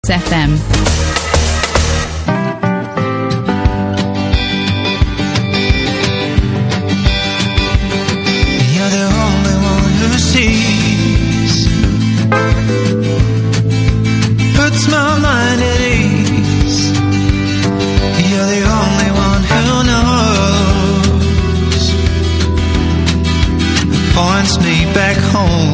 FM. You're the only one who sees, puts my mind at ease. You're the only one who knows, points me back home.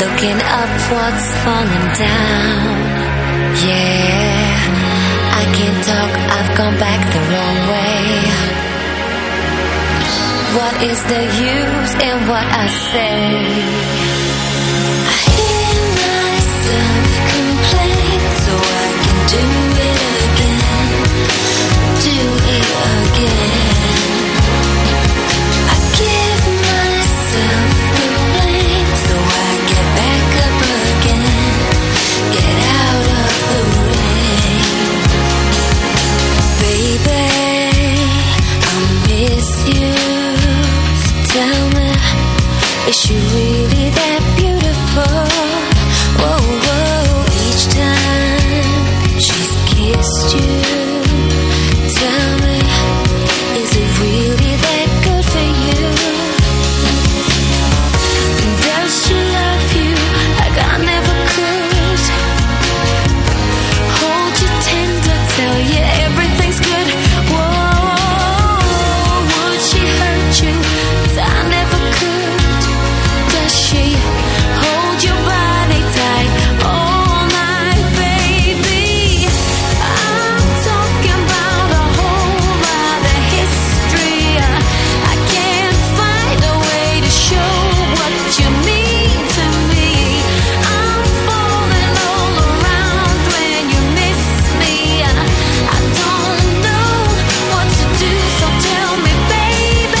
looking up what's falling down. Yeah, I can't talk, I've gone back the wrong way. What is the use in what I say? I hear myself complain, so I can do it again, do it again. I give myself the blame, so I get back up again, get out of the rain. Baby, I miss you. Tell me, is she really that beautiful? Whoa, whoa, each time she's kissed you. Tell me, is it really that good for you? Does she love you like I never could? Hold you tender, tell you everything's good. Whoa, would she hurt you? I never could. Does she hold your body tight all night, baby? I'm talking about a whole lot of history. I can't find a way to show what you mean to me. I'm falling all around when you miss me. I don't know what to do, so tell me, baby.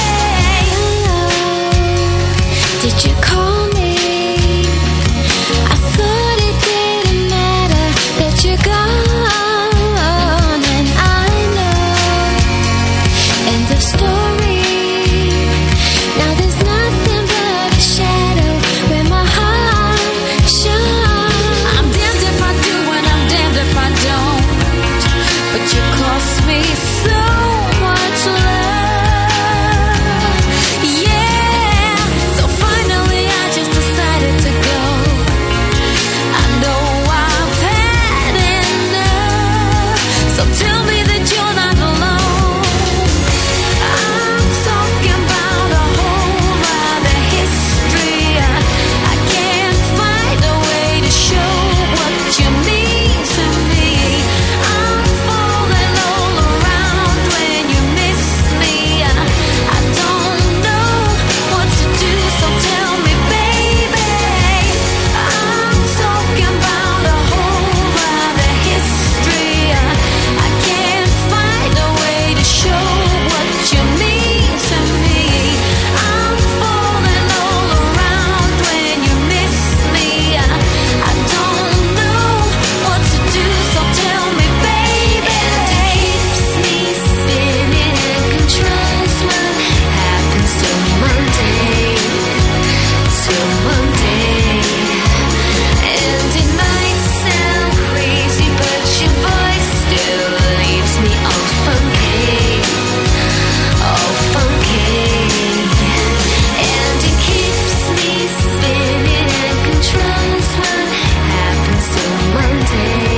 Did you call me? I thought it didn't matter that you're gone, and I know. End of story. Now there's nothing but a shadow where my heart shines. I'm damned if I do and I'm damned if I don't. But you cost me so much love. Yeah, so finally I just decided to go. I know I've had enough, so tell me that you're not alone. I'm talking about a whole lot of history. I can't find a way to show what you mean to me. I'm falling all around when you miss me. I don't know what to do, so tell me, baby. I'm talking about a whole lot of history. I can't find a way to show what you mean to me. I'm falling all around when you miss me. I don't know what to do, so tell me, baby. It keeps me spinning and controls what happens till Monday. Till Monday. And it might sound crazy, but your voice still leaves me all funky. All funky. And it keeps me spinning and controls what happens till Monday.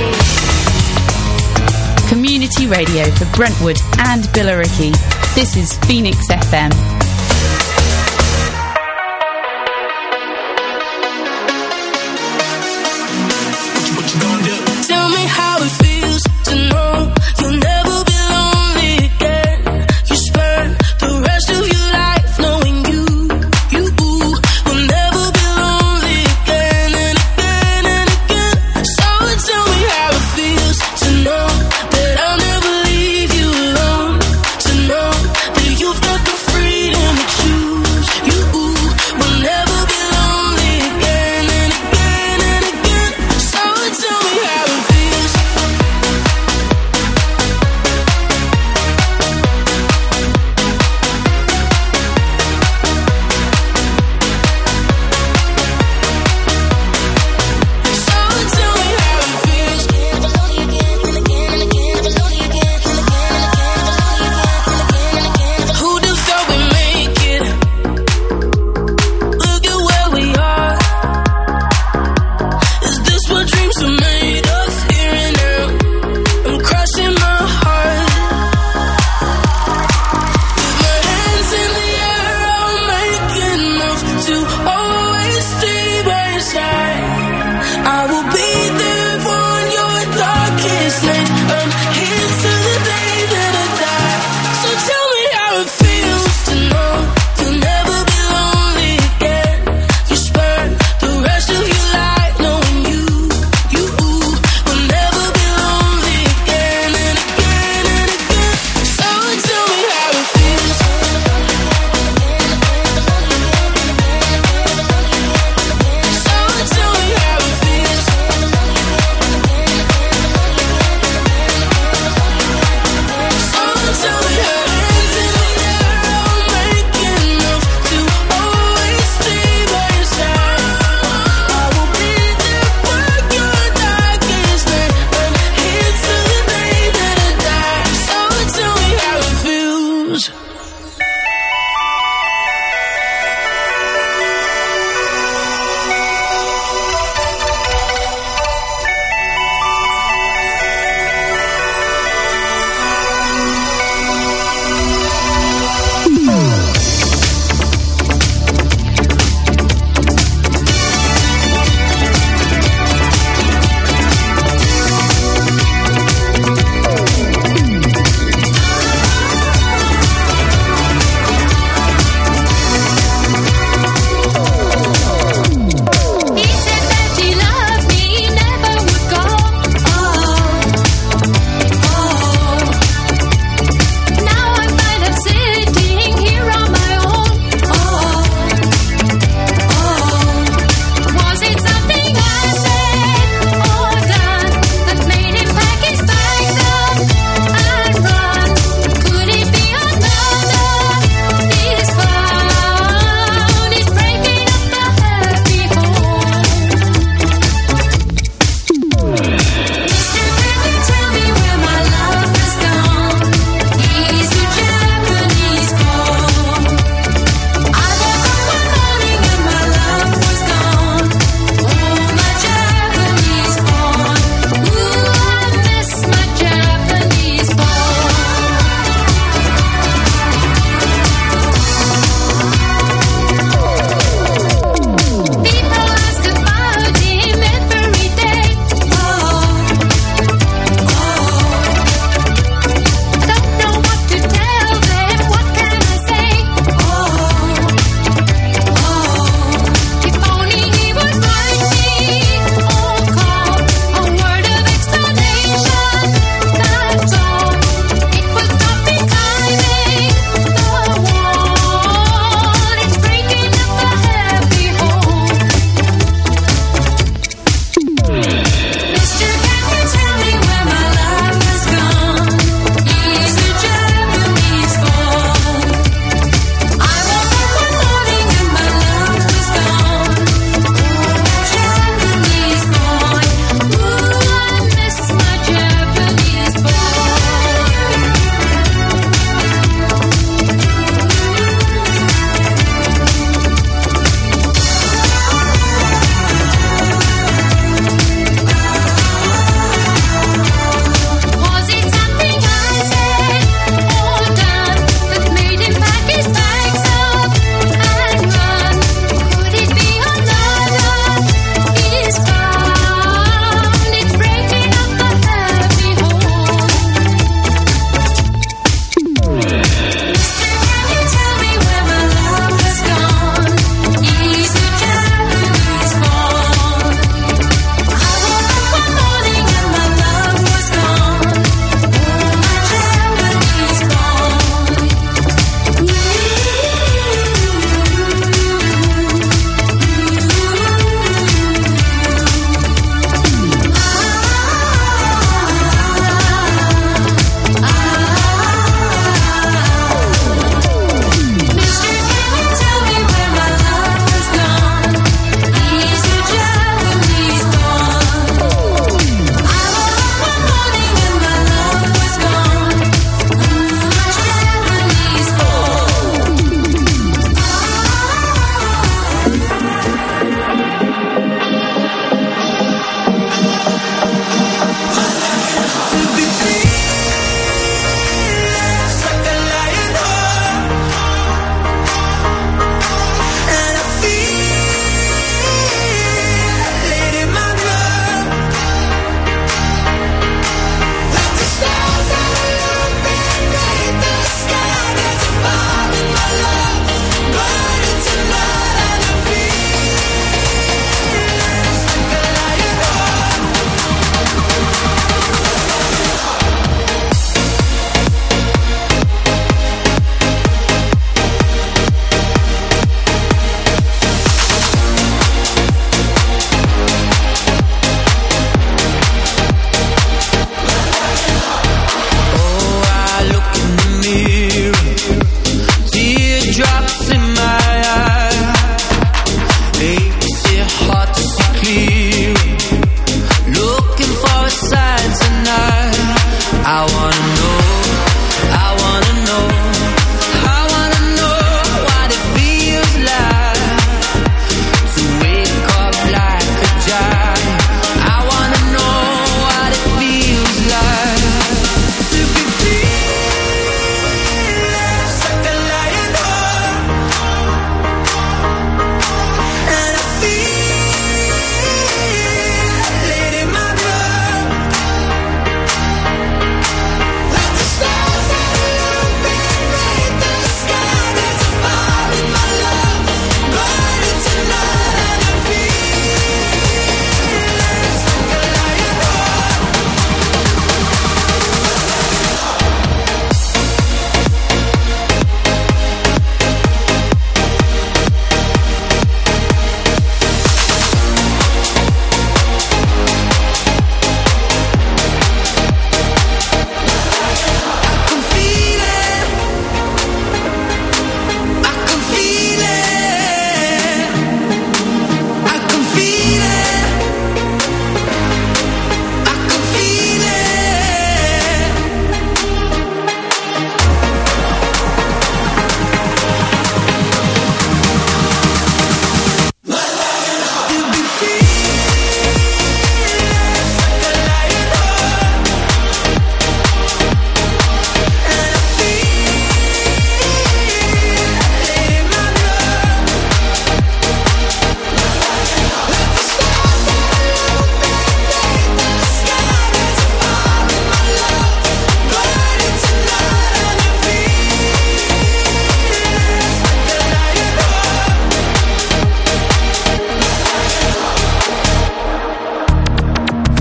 Community radio for Brentwood and Billericay. This is Phoenix FM. Tell me how it feels to know you'll never be lonely again. You spend the rest of your life knowing you will never be lonely again and again and again. So tell me how it feels to know that I'll never leave you alone. To know that you've got the freedom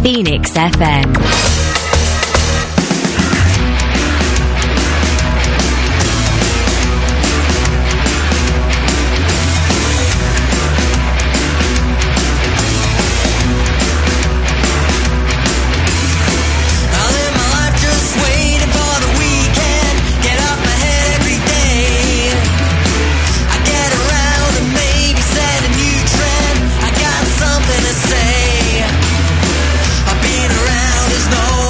Phoenix FM. Something to say. I've been around as no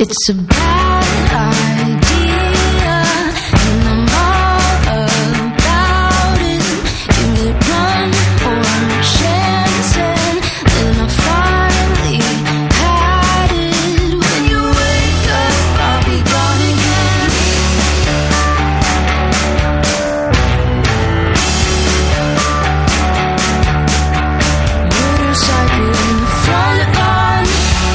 It's a bad idea, and I'm all about it. Give it one more chance, and then I finally had it. When you wake up, I'll be gone again. Motorcycle in the front lawn.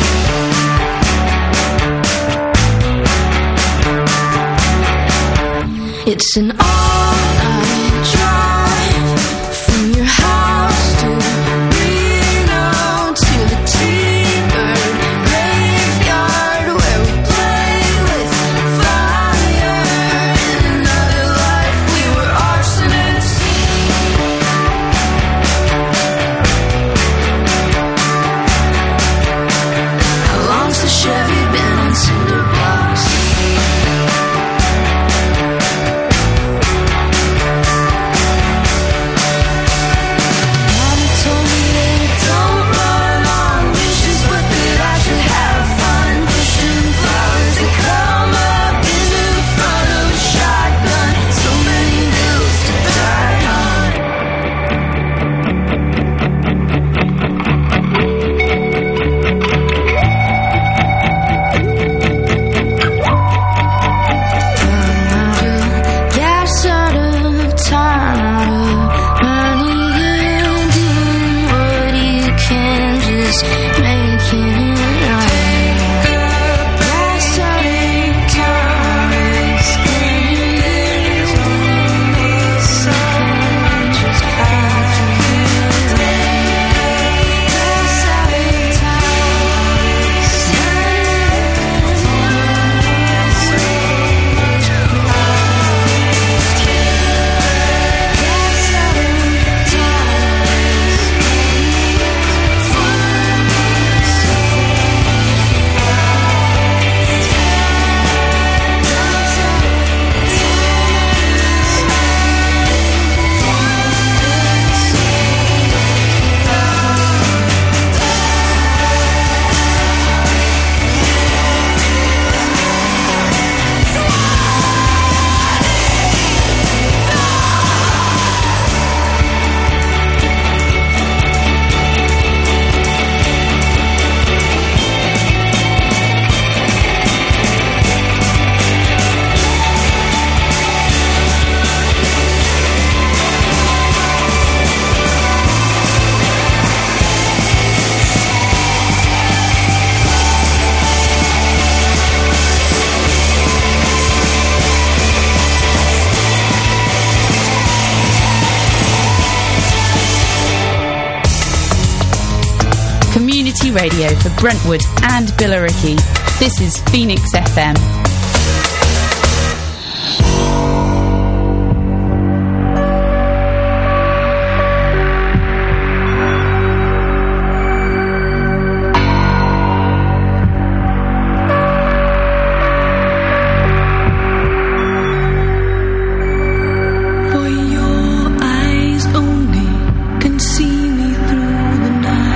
It's an all-night drive from your house to Reno to the T-Bird graveyard where we play with fire. In another life we were arsonists. How long's the Chevy been on cinder blocks? Radio for Brentwood and Billericay. This is Phoenix FM.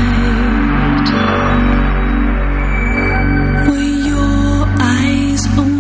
Eyes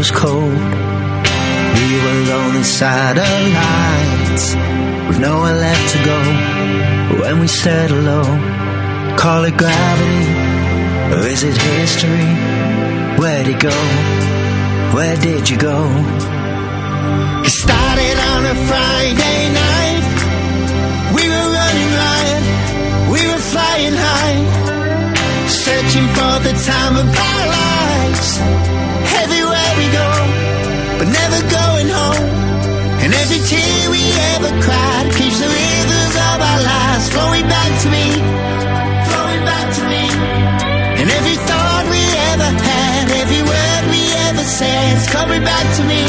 was cold. We were lonely satellites with nowhere left to go. When we said hello, call it gravity, or is it history? Where'd it go? Where did you go? It started on a Friday night. We were running riot, we were flying high, searching for the time of our lives. Everywhere we go, but never going home. And every tear we ever cried keeps the rivers of our lives flowing back to me, flowing back to me. And every thought we ever had, every word we ever said is coming back to me.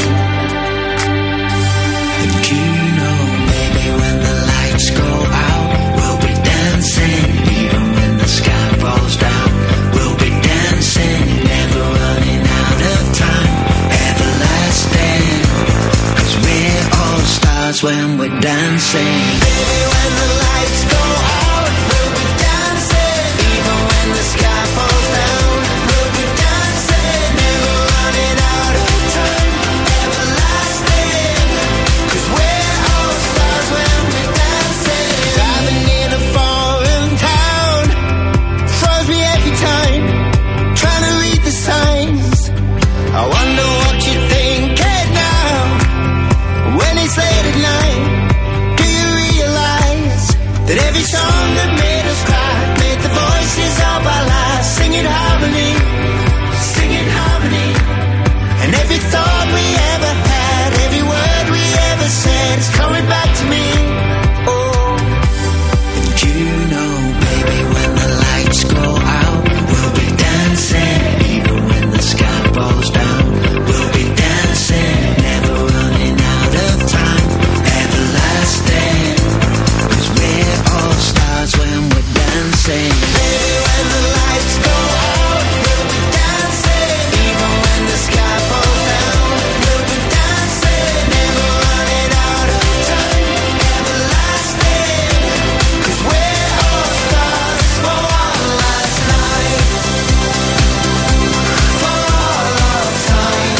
And you know, baby, when the lights go out, we'll be dancing. Even when the sky falls down, we'll be dancing. Never running out of time, everlasting. 'Cause we're all stars when we're dancing. Baby, when the lights go out, we'll be dancing. Even when the sky falls down, we'll be dancing. Never running out of time, everlasting. 'Cause we're all stars when we're dancing. Driving in a foreign town throws me every time, trying to read the signs. I wonder what you're thinking now, when it's late at night. Do you realize that every song that made us cry made the voices of our lives singing harmony, singing harmony. And every thought we ever had, every word we ever said is coming back to me. Oh, and you know, baby, when the lights go out, we'll be dancing. Even when the sky falls down, we'll be dancing. Never running out of time, everlasting. 'Cause we're all stars when we're dancing. Baby, when the lights go out, we'll be dancing. Even when the sky falls down, we'll be dancing. Never running out of time, everlasting. 'Cause we're all stars for one last night, for all of time.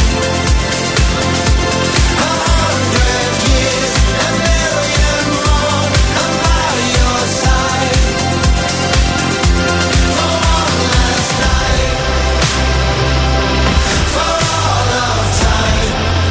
100 years, a million more, I'm by your side. For one last night, for all of time.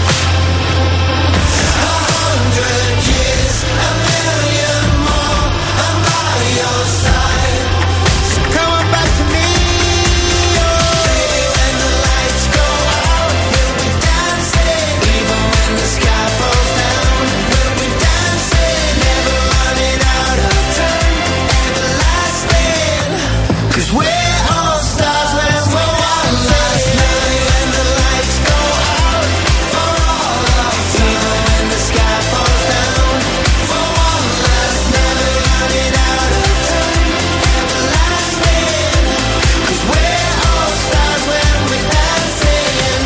100 years, a million more, I'm by your side. So come on back to me, oh. Baby, when the lights go out, we'll be dancing. Even when the sky falls down, we'll be dancing. Never running out of time, everlasting. 'Cause we're all stars when we're one last night. When the lights go out, for all of time. Even when the sky falls down, for one last night. Running out of time, everlasting. 'Cause we're all stars when we're dancing.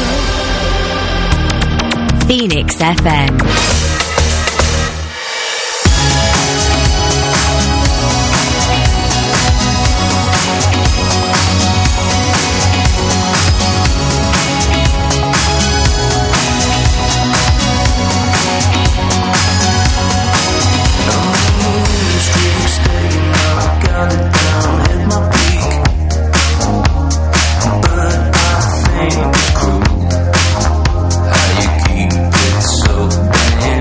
Phoenix FM. How you keep it so bad?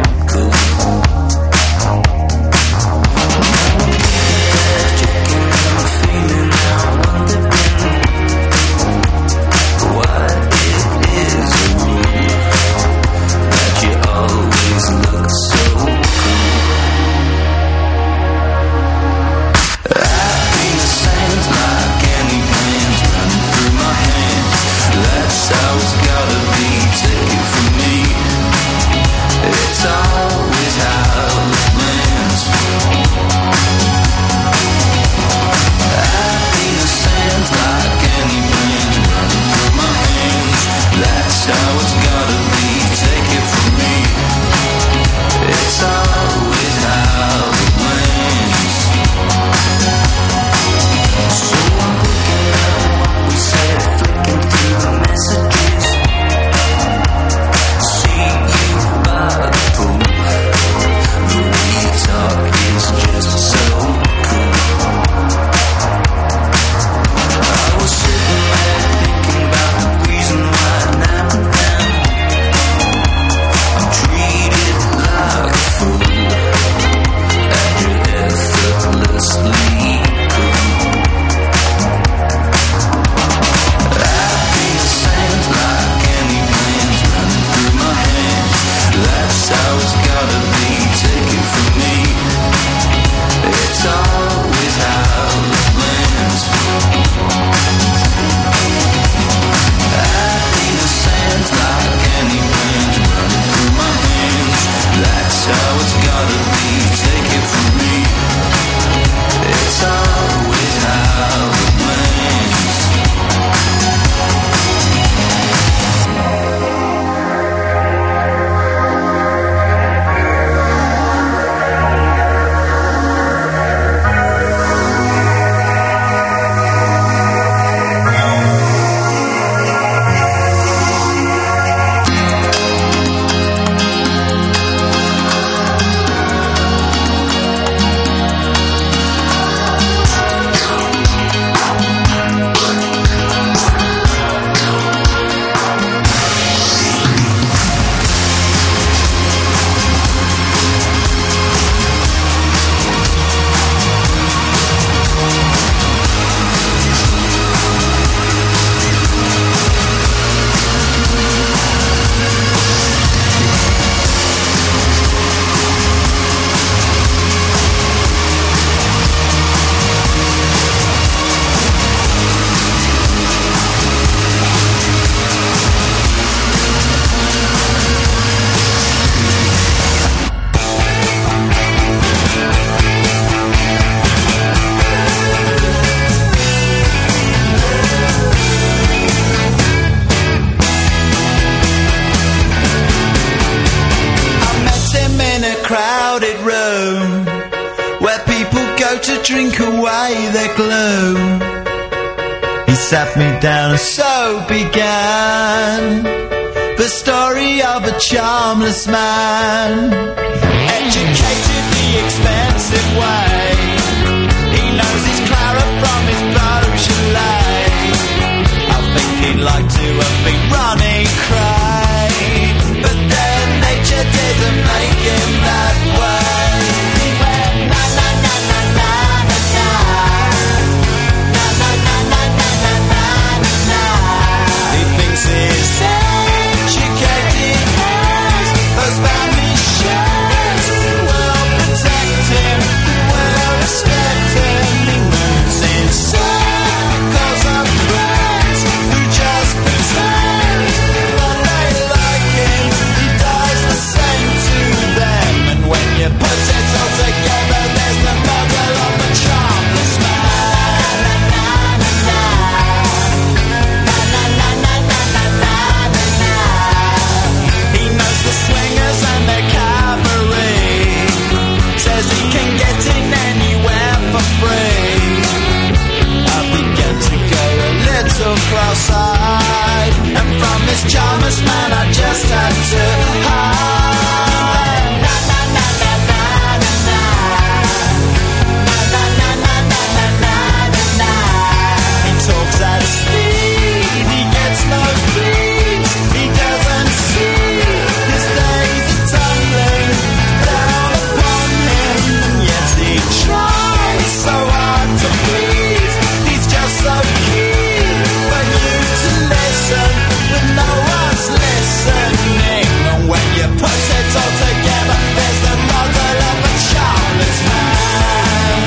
go to drink away their gloom. He sat me down and so began the story of a charmless man, educated the expensive way. He knows his Clara from his Beaujolais. I think he'd like to have been Ronnie Cray, but then nature didn't make him that way. He went na na na na na na na, na na na na na na na na. He thinks he's educated as those family shares will protect him, will respect him. He moves in circles of friends who just pretend that they like him. He does the same to them, and when you put it all together, there's the model of a charmless man. Na na na na na na na na na na na. He knows the swingers and their cabaret, says he can get in anywhere for free. I began to go a little cross-eyed, and from this charmless man I just had to hide. Na na na na na na na, na na na na na na na na. He talks at speed, he gets no feet, he doesn't see his days are tumbling down upon him, and yet he tries so hard to please. He's just so keen for you to listen, but no one's listening. And when you put it all together, there's the model of a charmless man.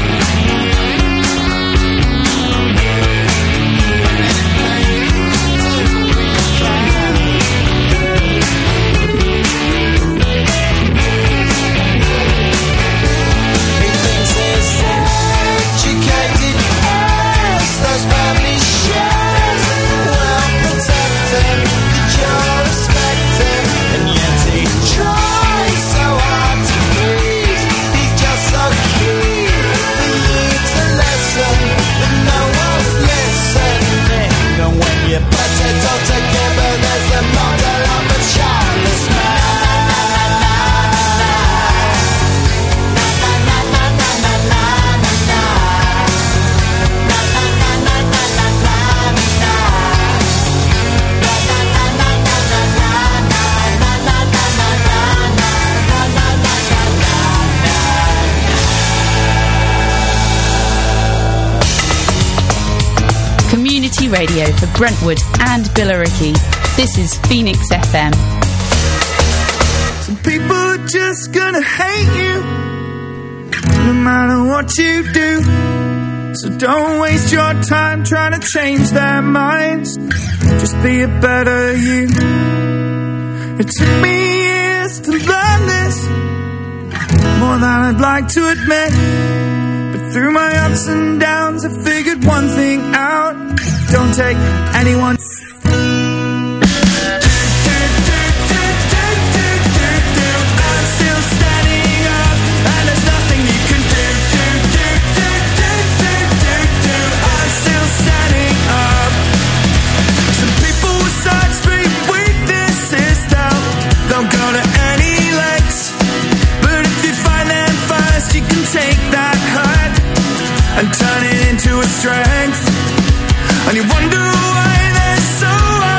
He thinks he's educated as those family shares will protect him, that you'll respect him, and yet he tries so hard to please. He's just so keen for you to listen, but no one's listening. And when you put it all together, there's the model of a charmless man. Community radio for Brentwood and Billericay. This is Phoenix FM. Some people are just gonna hate you, no matter what you do. So don't waste your time trying to change their minds. Just be a better you. It took me years to learn this, more than I'd like to admit. But through my ups and downs, I figured one thing out: don't take anyone. I'm still standing up, and there's nothing you can do. I'm still standing up. Some people with such big weaknesses, they'll go to any lengths. But if you find them first, you can take that hurt and turn it into a strength. And you wonder why they're so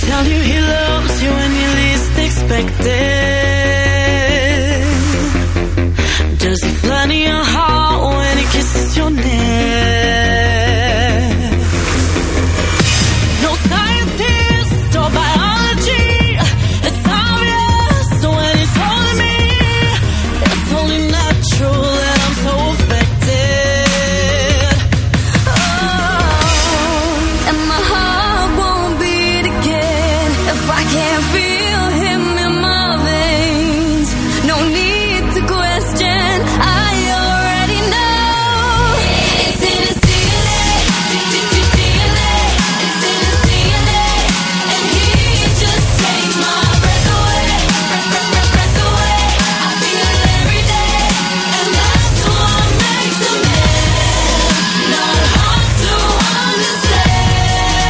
tell you he loves you when you least expect it? Does he fly in your heart when he kisses your neck? No scientist or biology, it's obvious when he's holding me. It's only natural that I'm so affected. Oh, and my heart won't beat again if I can't feel him in my veins. No need to question, I already know. It's in his DNA, DNA. It's in his DNA, and he just takes my breath away, breath away. I feel it every day, and that's what makes him man. Not hard to understand.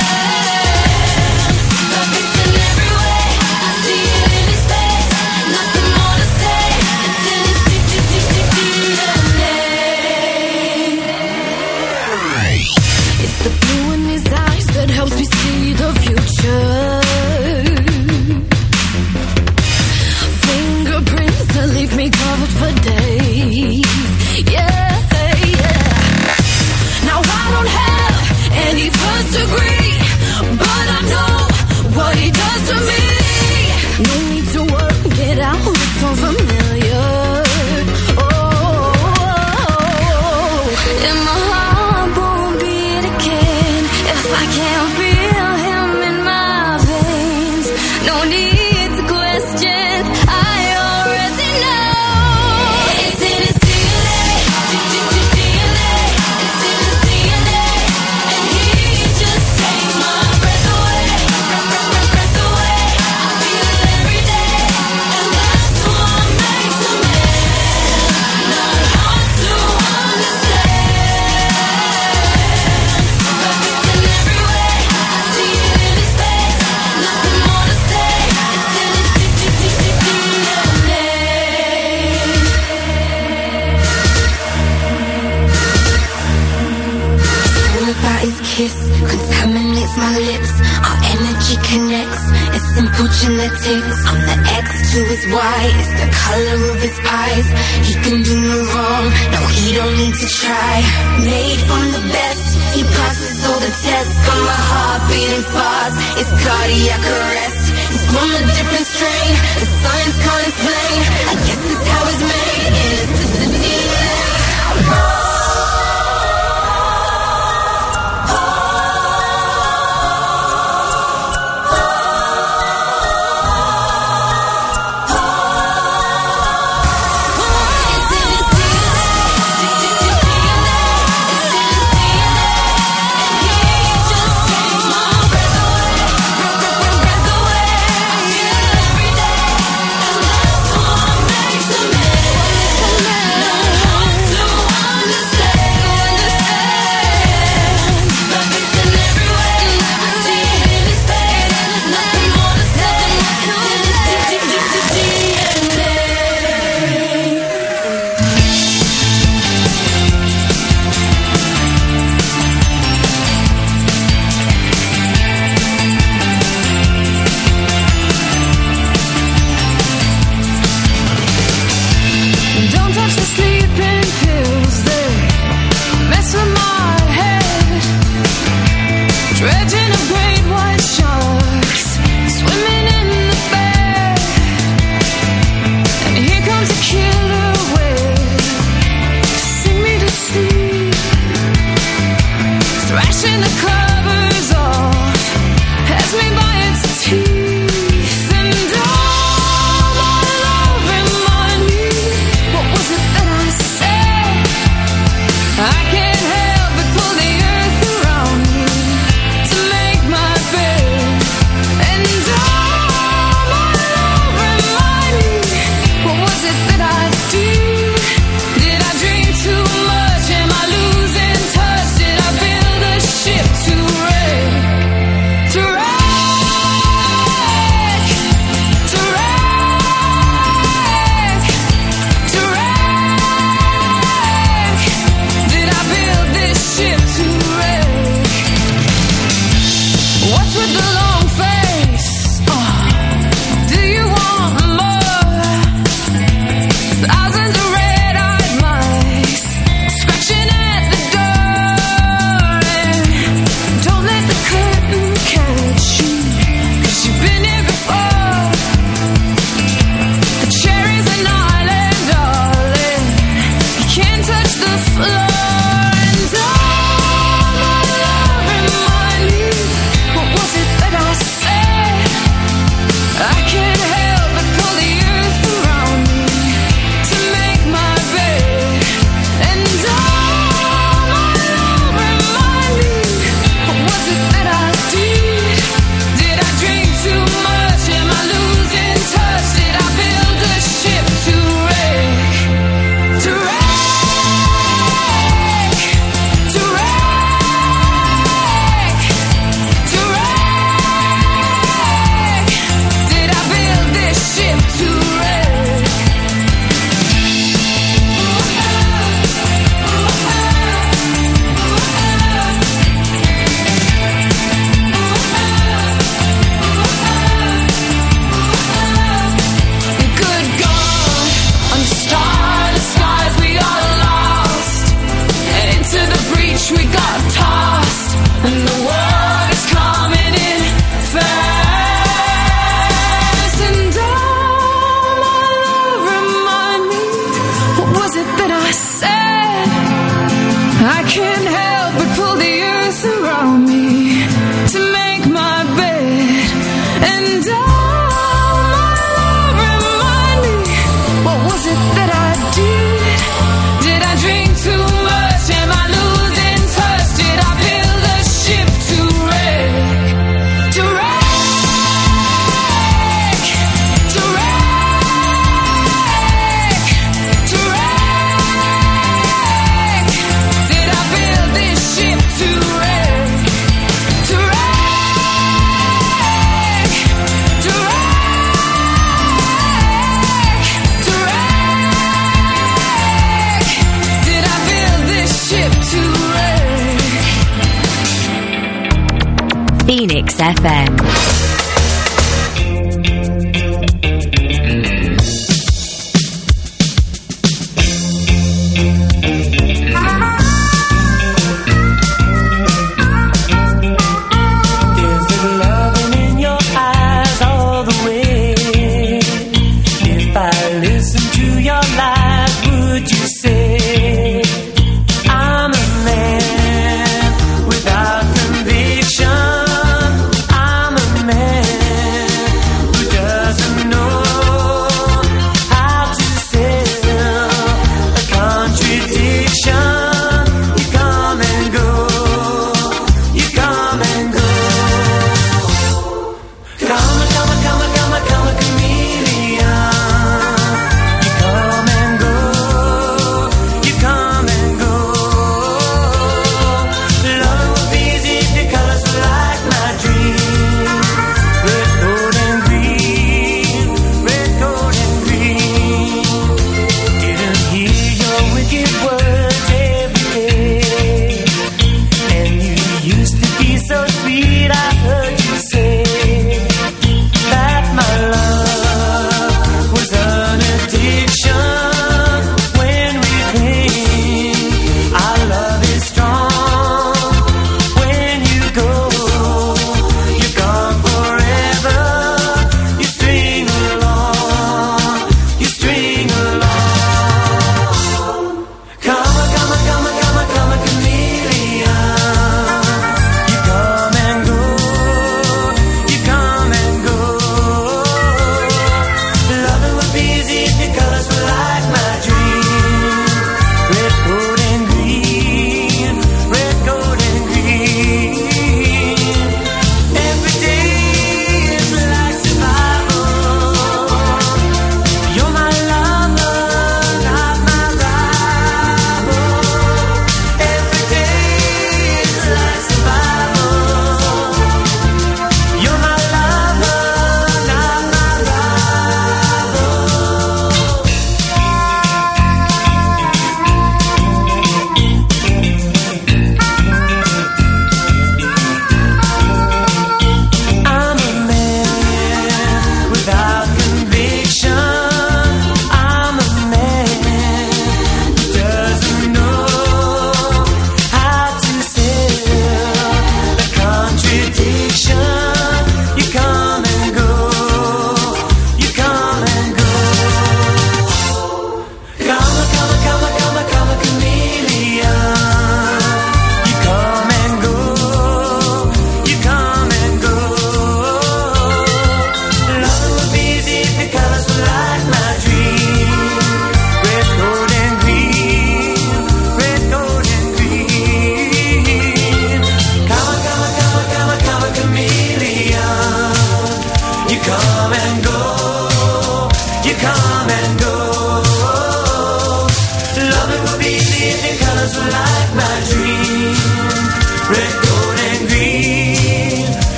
Perfect in every way, I see it in his face. Nothing more to say. It's in his DNA. It's the blue in his eyes that helps me see the future. Fingerprints that leave me covered for days. Yeah, yeah. Now I don't have any first degree, but I know what he does to me. No need to work it out, it's so familiar. And my heart won't beat again if I can't feel him in my veins. No need to question, I already know. It's in his DNA, DNA. It's in his DNA, and he just takes my breath away, breath away. I feel it every day, and that's what makes him man. Not hard to understand. Perfect in every way, I see it in his face. Nothing more to say. It's in his DNA. All about his kiss contaminates my lips. Our energy connects. It's simple genetics. I'm the X to his Y. It's the color of his eyes. He can do no wrong. No, he don't need to try. Made from the best. He passes all the tests. Got my heart beating fast. It's cardiac arrest. He's from a different strain. The science can't explain. I guess it's how it's made. It's just the DNA. It's in his DNA, it's in his DNA, and he just takes my breath away, breath away. I feel it every day, and that's what makes him man. crash, we got tossed, and the water's coming in fast. And oh, my love, remind me, what was it that I said? I can't help but pull the earth around me to make my bed. And oh, my love, remind me, what was it that I did? Did I drink too much? Am I losing touch? Did I build a ship to wreck? To wreck? To wreck? To wreck? Did I build this ship to wreck? To wreck? To wreck? To wreck? Did I build this ship to wreck? Phoenix FM.